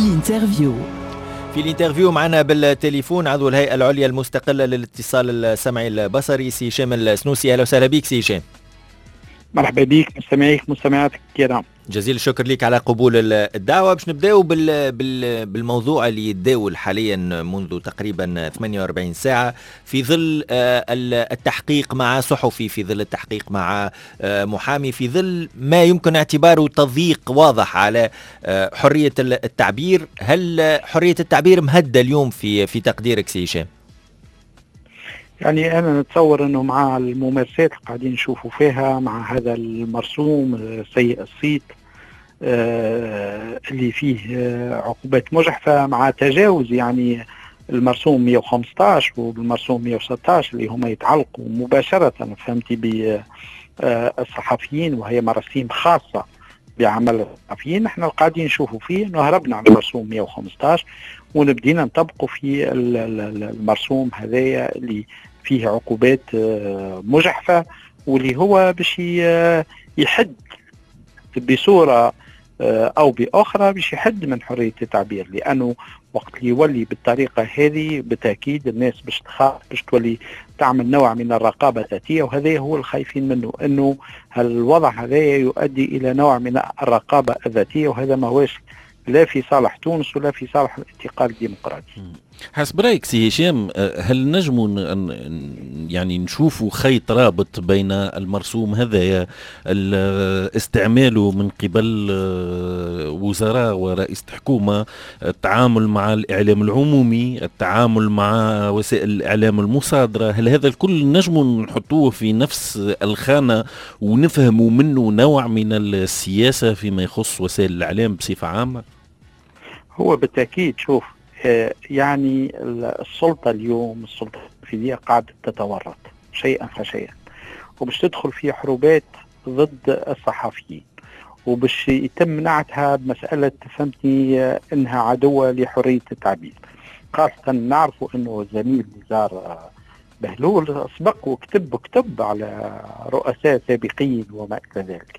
في الانترفيو معنا بالتليفون عضو الهيئة العليا المستقلة للاتصال السمعي البصري سي هشام السنوسي. أهلا وسهلا بك سي هشام. مرحبا بك مستمعيك مستمعاتك الكرام. جزيل الشكر لك على قبول الدعوة. باش نبداو بالموضوع اللي يتداول حاليا منذ تقريبا 48 ساعة في ظل التحقيق مع صحفي، في ظل التحقيق مع محامي، في ظل ما يمكن اعتباره تضييق واضح على حرية التعبير. هل حرية التعبير مهددة اليوم في تقديرك سي هشام؟ يعني أنا نتصور أنه مع الممارسات اللي قاعدين نشوفوا فيها مع هذا المرسوم سيء الصيت اللي فيه عقوبات مجحفة، مع تجاوز يعني المرسوم 115 والمرسوم 116 اللي هما يتعلقوا مباشرة فهمتي بالصحفيين، وهي مراسيم خاصة بعمل الصحفيين. نحن قاعدين نشوفوا فيه أنه هربنا عن المرسوم 115 ونبدينا نطبقوا في المرسوم هذايا اللي فيه عقوبات مجحفة، واللي هو باش يحد بصورة أو بأخرى باش يحد من حرية التعبير، لأنه وقت اللي يولي بالطريقة هذه بالتأكيد الناس باش تخاف، باش تولي تعمل نوع من الرقابة الذاتية، وهذا هو الخايفين منه، أنه الوضع هذا يؤدي إلى نوع من الرقابة الذاتية، وهذا ما هوش لا في صالح تونس ولا في صالح الانتقال الديمقراطي. حسب رأيك سي هشام، هل نجموا يعني نشوفوا خيط رابط بين المرسوم هذا استعماله من قبل وزراء ورئيس الحكومة، التعامل مع الإعلام العمومي، التعامل مع وسائل الإعلام المصادرة، هل هذا الكل نجموا نحطوه في نفس الخانة ونفهموا منه نوع من السياسة فيما يخص وسائل الإعلام بصفة عامة؟ هو بالتأكيد شوف، يعني السلطة اليوم، السلطة التنفيذية قاعدة تتورط شيئا فشيئا، وباش تدخل في حروبات ضد الصحفيين، وباش يتم نعتها بمسألة فهمتني انها عدوة لحرية التعبير. خاصة نعرفوا انه الزميل نزار بهلول سبق وكتب على رؤساء سابقين وما إلى ذلك.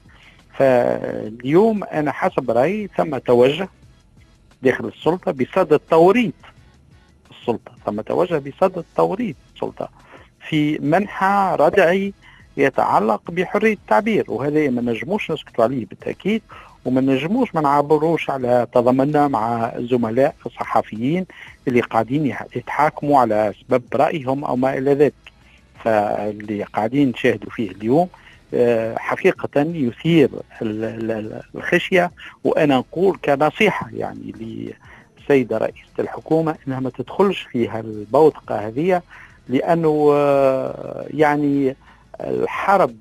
فاليوم أنا حسب رأيي ثم توجه داخل السلطة بصدد توريط السلطة، ثم توجه بصدد توريط السلطة في منحى ردعي يتعلق بحرية التعبير، وهذا ما نجموش نسكتوا عليه بالتأكيد، وما نجموش ما نعبروش على تضامننا مع الزملاء الصحفيين اللي قاعدين يتحاكموا على سبب رأيهم أو ما إلى ذلك. فاللي قاعدين نشاهدوا فيه اليوم حقيقة يثير الخشية، وأنا نقول كنصيحة يعني للسيدة رئيسة الحكومة إنها ما تدخلش فيها البوتقة هذه، لأنه يعني الحرب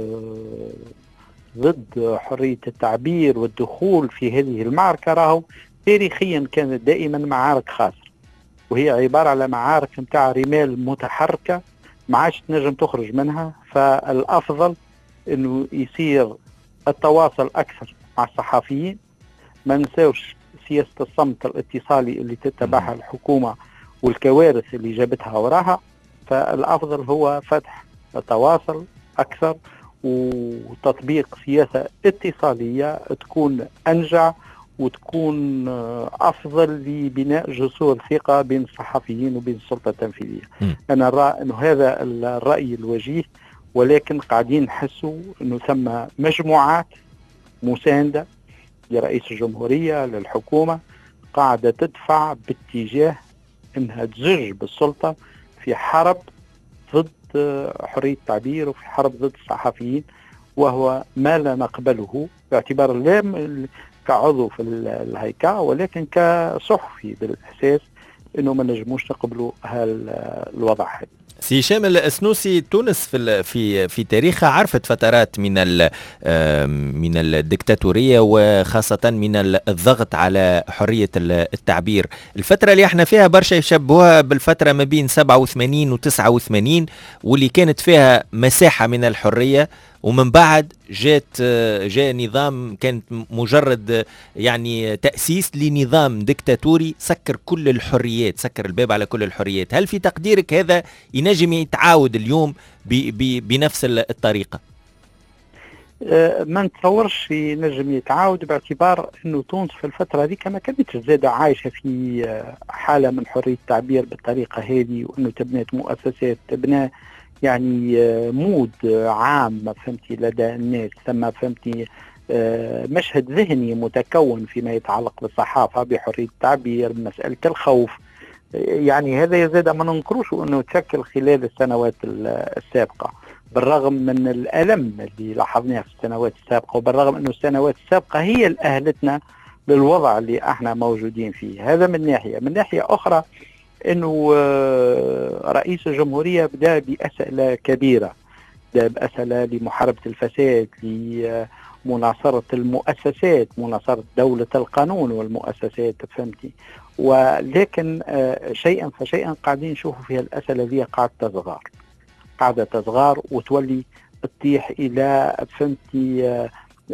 ضد حرية التعبير والدخول في هذه المعركة راهو تاريخيا كانت دائما معارك خاسرة، وهي عبارة على معارك متاع رمال متحركة ما عادش تنجم تخرج منها. فالأفضل انه يصير التواصل اكثر مع الصحفيين، ما نساوش سياسة الصمت الاتصالي اللي تتبعها الحكومة والكوارث اللي جابتها وراها. فالافضل هو فتح التواصل اكثر وتطبيق سياسة اتصالية تكون انجع وتكون افضل لبناء جسور ثقة بين الصحفيين وبين السلطة التنفيذية. انا ارى انه هذا الرأي الوجيه، ولكن قاعدين نحسوا انه ثم مجموعات مساندة لرئيس الجمهورية للحكومة قاعدة تدفع باتجاه انها تزج بالسلطة في حرب ضد حرية التعبير وفي حرب ضد الصحفيين، وهو ما لا نقبله باعتبار لا كعضو في الهيكة ولكن كصحفي بالأساس، انه ما نجموش نقبلوا هالوضع هذا. سي هشام السنوسي، تونس في تاريخها عرفت فترات من الدكتاتورية وخاصة من الضغط على حرية التعبير. الفترة اللي احنا فيها برشا يشبهوها بالفترة ما بين 87 و 89 واللي كانت فيها مساحة من الحرية، ومن بعد جاء نظام كانت مجرد يعني تأسيس لنظام ديكتاتوري سكر كل الحريات، سكر الباب على كل الحريات. هل في تقديرك هذا ينجم يتعاود اليوم بنفس الطريقة؟ ما نتصورش نجم يتعاود، باعتبار انه تونس في الفتره هذيك ما كانتش زاده عايشه في حاله من حريه التعبير بالطريقه هذه، وانه تبنات مؤسسات، تبنى يعني مود عام ما فهمتي لدى الناس، ثم فهمتي مشهد ذهني متكون فيما يتعلق بالصحافه، بحريه التعبير، بمساله الخوف. يعني هذا يزيد ما ننكروش انه تشكل خلال السنوات السابقه، بالرغم من الالم اللي لاحظناه في السنوات السابقه، وبالرغم انه السنوات السابقه هي اللي اهلتنا للوضع اللي احنا موجودين فيه. هذا من ناحيه. من ناحيه اخرى انه رئيس الجمهوريه بدا باسئله كبيره، بدا باسئله لمحاربه الفساد، لمناصره المؤسسات، مناصره دوله القانون والمؤسسات، فهمتي. ولكن شيئا فشيئا قاعدين نشوفوا فيها الاسئله ذي قاعده تصغر وتولي تطيح الى فهمتي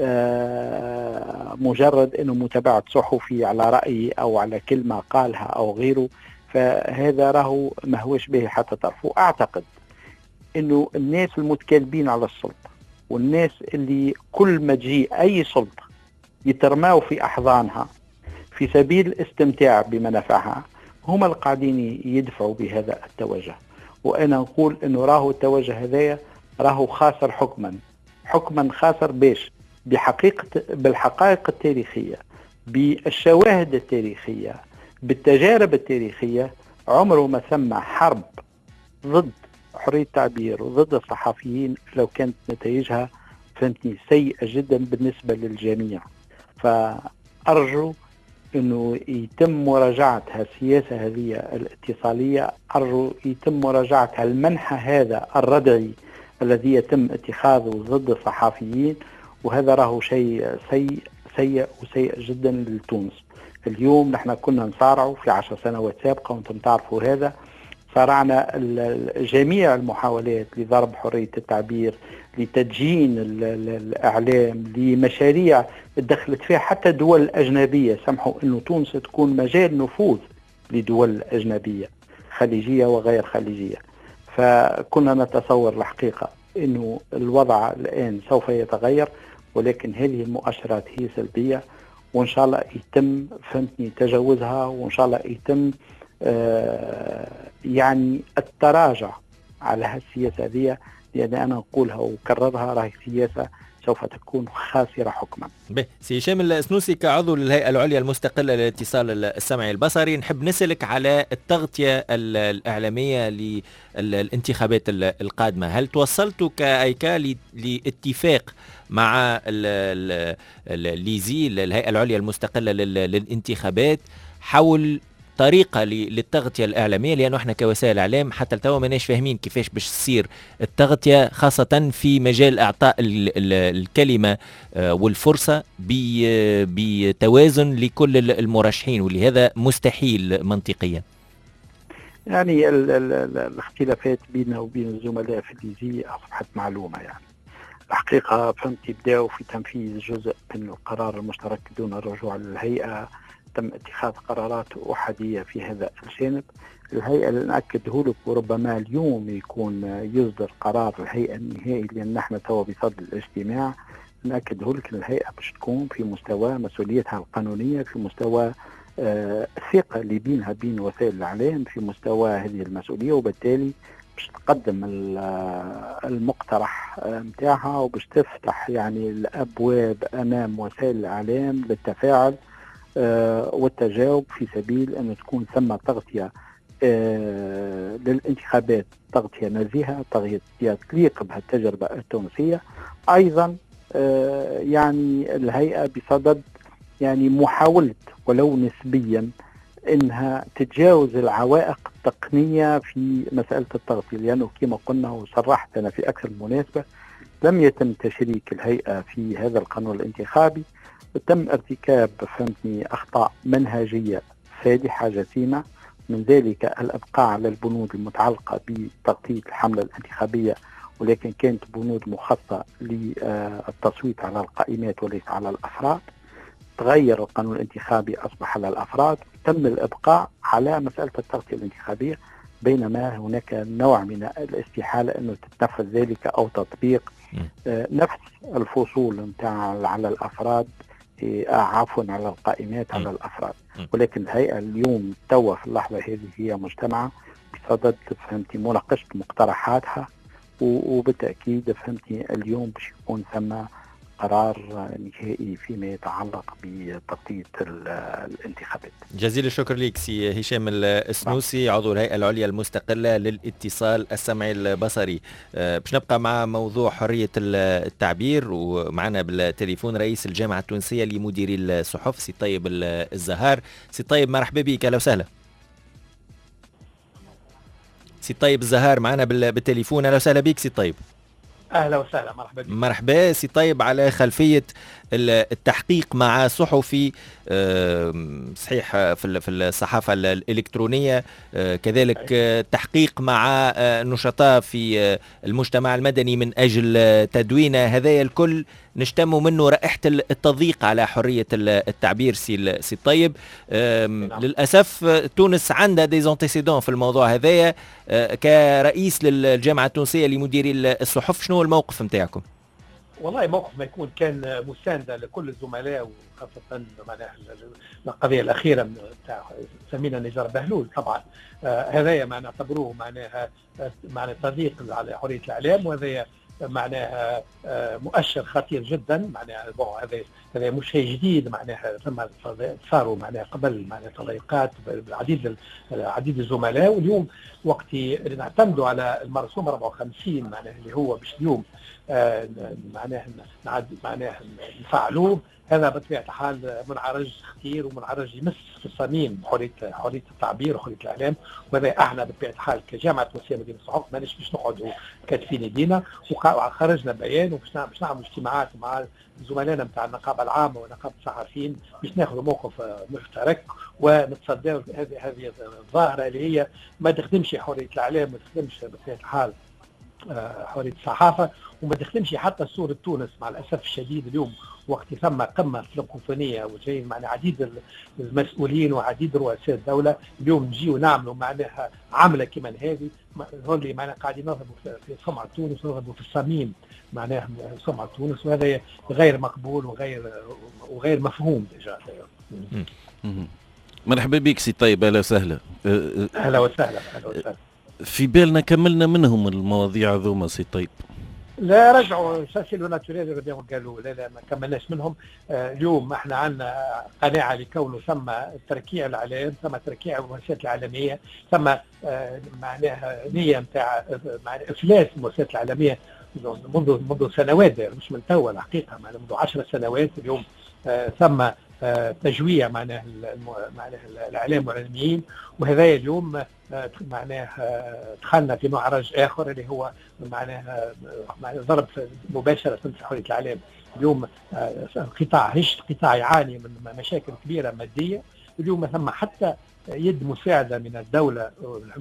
مجرد انه متابعه صحفي على راي او على كلمه قالها او غيره. فهذا راهو ما هوش به حتى طرف. واعتقد انه الناس المتكالبين على السلطه، والناس اللي كل ما تجي اي سلطه يترماوا في احضانها في سبيل الاستمتاع بمنافعها، هم القاعدين يدفعوا بهذا التوجه. وانا نقول انه راهو التوجه هذايا راهو خاسر حكما خاسر بالحقائق التاريخيه، بالشواهد التاريخيه، بالتجارب التاريخيه. عمره ما ثم حرب ضد حريه التعبير وضد الصحفيين لو كانت نتائجها فهمتني سيئه جدا بالنسبه للجميع. فارجو انه يتم مراجعه السياسه هذه الاتصاليه، ارجو يتم مراجعه المنحى هذا الردعي الذي يتم اتخاذه ضد الصحفيين. وهذا راهو شيء سيء وسيء جدا لتونس. اليوم نحن كنا نصارعوا في 10 سنوات سابقه، وانتم تعرفوا هذا، صارعنا جميع المحاولات لضرب حريه التعبير، لتدجين الإعلام، لمشاريع دخلت فيها حتى دول أجنبية سمحوا أنه تونس تكون مجال نفوذ لدول أجنبية خليجية وغير خليجية. فكنا نتصور الحقيقة أنه الوضع الآن سوف يتغير، ولكن هذه المؤشرات هي سلبية، وإن شاء الله يتم فهمتني تجاوزها، وإن شاء الله يتم يعني التراجع على هالسياسة هذه، لأن أنا أقولها وكررها راهي سياسة سوف تكون خاسرة حكما. سي هشام السنوسي، كعضو للهيئة العليا المستقلة للاتصال السمعي البصري، نحب نسألك على التغطية الإعلامية للانتخابات القادمة. هل توصلتوا كأيكا لاتفاق مع ليزي الهيئة العليا المستقلة للانتخابات حول طريقة للتغطية الإعلامية؟ لأنه احنا كوسائل إعلام حتى التوا ماناش فاهمين كيفاش باش تصير التغطية، خاصة في مجال إعطاء الكلمة والفرصة بتوازن لكل المرشحين، ولهذا مستحيل منطقيا. يعني الاختلافات بيننا وبين الزملاء في الليزي أصبحت معلومة. يعني الحقيقة فهمت بداوا في تنفيذ جزء من القرار المشترك دون الرجوع للهيئة، تم اتخاذ قرارات أحادية في هذا الجانب. الهيئة اللي نأكده لك، وربما اليوم يكون يصدر قرار الهيئة النهائي، لأن نحن توا بصدد الاجتماع. نأكده لك الهيئة باش تكون في مستوى مسؤوليتها القانونية، في مستوى الثقة اللي بينها بين وسائل الإعلام، في مستوى هذه المسؤولية، وبالتالي باش تقدم المقترح متاعها، وباش تفتح يعني الأبواب أمام وسائل الإعلام للتفاعل والتجاوب في سبيل أن تكون ثم تغطية للانتخابات، تغطية نزيهة، تغطية تليق بهالتجربة التونسية. أيضا يعني الهيئة بصدد يعني محاولة ولو نسبيا أنها تتجاوز العوائق التقنية في مسألة التغطية، لأنه كما قلنا وصرحت أنا في أكثر مناسبة، لم يتم تشريك الهيئة في هذا القانون الانتخابي، وتم ارتكاب فهمتني أخطاء منهجية فادحة جسيمة، من ذلك الإبقاء على البنود المتعلقة بتغطية الحملة الانتخابية، ولكن كانت بنود مخصصة للتصويت على القائمات وليس على الأفراد. تغير القانون الانتخابي، أصبح على الأفراد، تم الإبقاء على مسألة التغطية الانتخابية. بينما هناك نوع من الاستحالة أنه تتنفذ ذلك أو تطبيق نفس الفصول نتاع على الأفراد، عفوا على القائمات على الأفراد. ولكن الهيئة اليوم توا في اللحظة هذه هي مجتمعة بصدد فهمتي مناقشة مقترحاتها، وبالتأكيد فهمتني اليوم باش يكون ثم قرار نهائي فيما يتعلق بتغطية الانتخابات. جزيل الشكر لك سي هشام السنوسي، عضو الهيئة العليا المستقلة للاتصال السمعي البصري. باش نبقى مع موضوع حرية التعبير، ومعنا بالتليفون رئيس الجامعة التونسية لمديري الصحف سي طيب الزهار. سي طيب مرحبا بك، اهلا وسهلا. سي طيب الزهار معنا بالتليفون، اهلا وسهلا بك سي طيب. اهلا وسهلا، مرحبا بك. مرحبا سي طيب. على خلفيه التحقيق مع صحفي صحيح في الصحافه الالكترونيه، كذلك تحقيق مع نشطاء في المجتمع المدني من اجل تدوين هذايا الكل نشتم منه رائحه التضييق على حريه التعبير سي طيب. للاسف تونس عندها ديزونتيسيدون في الموضوع هذايا. كرئيس للجامعه التونسيه لمديري الصحف، شنو الموقف نتاعكم؟ والله موقف ما يكون كان مسانده لكل الزملاء، وخاصه معناها القضيه الاخيره نتاع سمينا نزار بهلول. طبعا هذايا ما نعتبروه معناها تضييق على حريه الاعلام، وهذا معناها مؤشر خطير جدا. معناها هذا مش شيء جديد، معناها ثم صاروا معناها قبل معناها تضييقات عديد الزملاء. واليوم وقت نعتمدوا على المرسوم 54 معناها اللي هو باش اليوم معناها نفعلوه، هذا بطبيعه الحال منعرج خطير ومنعرج يمس في الصميم حريه التعبير وحريه الاعلام. وهذا احنا بطبيعه الحال كجامعه تونسيه مدينه الصحف ماناش باش نقعدوا كاتفين يدينا، وخرجنا بيان وباش نعملوا اجتماعات مع زملائنا نتاع النقابه العامه ونقابه الصحفيين باش ناخذوا موقف مشترك ونتصدروا هذه الظاهره اللي هي ما تخدمش حريه الاعلام، ما تخدمش بطبيعه الحال حريه الصحافه، وما تخدمش حتى صوره تونس. مع الاسف الشديد اليوم وقت ثم قمه فرنكوفونيه وجاي معنا عديد المسؤولين وعديد رؤساء الدوله، اليوم نجيو نعملوا معناها عمله كمان هذه اللي معناها قاعدين نضربوا في سمعه تونس ونضربوا في الصميم معناها سمعه تونس، وهذا غير مقبول وغير مفهوم ديجا. مرحبا بك سي طيب، اهلا وسهلا. اهلا وسهلا. في بالنا كملنا منهم المواضيع هذوما سي طيب؟ لا رجعوا ساسيلو ناتوريل قالوا لا ما كملناش منهم. اليوم احنا عندنا قناعه لكونه ثم تركيع الاعلام، ثم تركيع المؤسسات العالميه، ثم معناها نيه نتاع افلاس المؤسسات العالميه منذ سنوات، مش من توا الحقيقه، منذ 10 سنوات. اليوم ثم تجويع معناها الاعلام والعلميين، وهذا اليوم معناها دخلنا في معرج اخر اللي هو معناها ضرب مباشره في حريه الاعلام. اليوم قطاع يعاني من مشاكل كبيره ماديه. اليوم ثم حتى يد مساعده من الدوله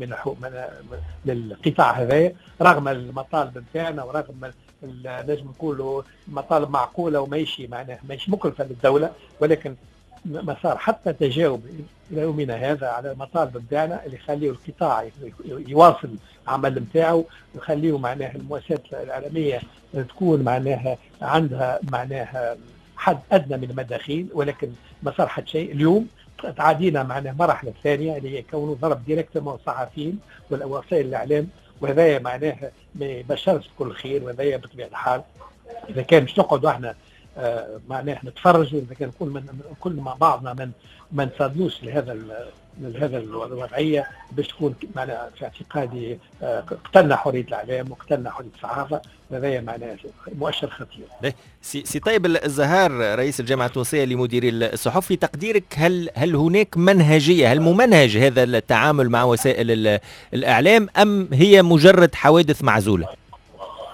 للقطاع هذا، رغم المطالب نتاعنا ورغم نجم نقولوا مطالب معقوله وماشي معناها ماشي مكلفه للدوله، ولكن ما صار حتى تجاوب الى يومنا هذا على المطالب نتاعنا اللي يخليه القطاع يواصل العمل نتاعو، ويخليه معناها المؤسسات العالميه تكون معناها عندها معناها حد ادنى من المداخيل، ولكن ما صار حد شيء. اليوم تعدينا معناها مرحله ثانيه اللي هي كونه ضرب ديريكتومون الصحفيين ووسائل الاعلام، وهذا معناها ما يبشرش بكل خير. وهذا بطبيعه الحال اذا كان مش نقعدوا احنا معناه نتفرجوا، اذا كان كل مع بعضنا ما نصادلوش لهذا الوضعيه باش تكون معناها في اعتقادي قتلنا حريه الاعلام وقتلنا حريه الصحافه، وهذا معناه مؤشر خطير. سي طيب الزهار رئيس الجامعه التونسيه لمديري الصحف، في تقديرك هل هناك منهجيه، هل ممنهج هذا التعامل مع وسائل الاعلام ام هي مجرد حوادث معزوله؟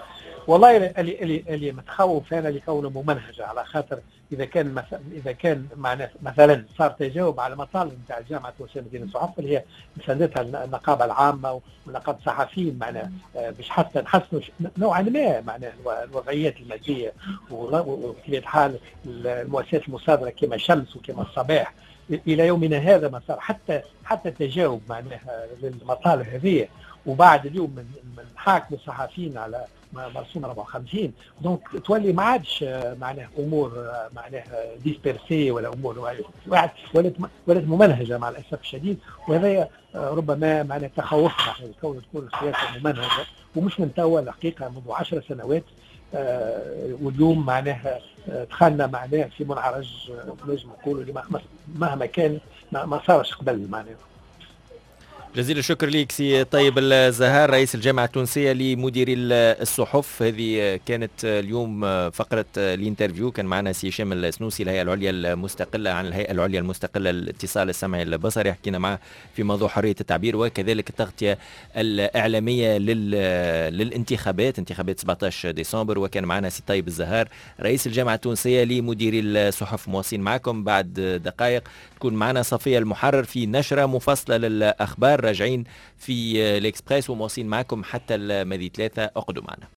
والله اللي متخوف انا لكونه ممنهجه، على خاطر اذا كان معناه مثلا صار تجاوب على مطالب نتاع الجامعه التونسيه لمدينه الصحف اللي هي مساندتها النقابه العامه ونقابه الصحفيين، معناه باش حتى نحسنوا نوعا ما معناه الوضعيات الماديه، وفي الحال المؤسسات المصادره كما شمس وكما الصباح الى يومنا هذا ما صار حتى تجاوب معناها للمطالب هذه. وبعد اليوم من حاكم الصحفيين على مرسوم 54، دونك تولي ما عادش معناه امور معناه ديسبيرسي ولا امور ولات ممنهجه مع الاسف الشديد. وهذا ربما معناه تخوفنا كون تكون السياسه ممنهجه ومش من توا الحقيقه منذ 10 سنوات. واليوم معناها دخلنا معناه في منعرج نجم نقولوا مهما كان ما صارش قبل معناه. جزيل الشكر ليك سي طيب الزهار رئيس الجامعة التونسية لمديري الصحف. هذه كانت اليوم فقرة الانترفيو، كان معنا سي هشام السنوسي الهيئة العليا المستقلة عن الهيئة العليا المستقلة للاتصال السمعي البصري. حكينا معه في موضوع حرية التعبير وكذلك التغطية الإعلامية للانتخابات، انتخابات 17 ديسمبر. وكان معنا سي طيب الزهار رئيس الجامعة التونسية لمديري الصحف. مواصلين معكم بعد دقائق تكون معنا صفية المحرر في نشرة مفصلة للأخبار. راجعين في الإكسبريس ومواصلين معكم حتى المذي 3. اقعدوا معنا.